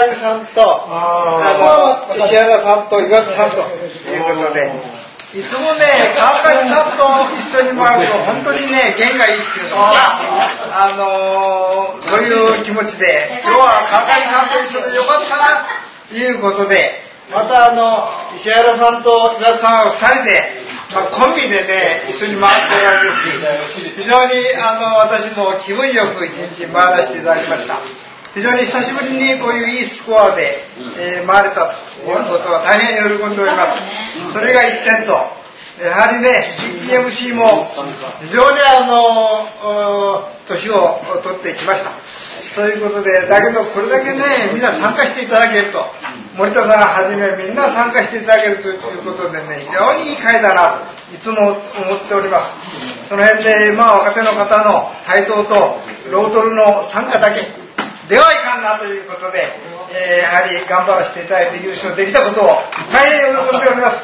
上さんと石原さんと岩田さんということで、いつもね川上さんと一緒に回ると本当にね弦がいいっていうのがそういう気持ちで、今日は川上さんと一緒でよかったなということで、また石原さんと岩田さんは2人でコンビでね一緒に回っておられるし、非常に私も気分よく一日回らせていただきました。非常に久しぶりにこういういいスコアで、回れたということは大変喜んでおります。それが一点と、やはりね CTMC も非常に年を取ってきました。そういうことで、だけどこれだけねみんな参加していただけると、森田さんはじめみんな参加していただけるということでね、非常にいい会だなといつも思っております。その辺で若手の方の台頭とロートルの参加だけではいかんなということで、やはり頑張らせていただいて優勝できたことを大変喜んでおります。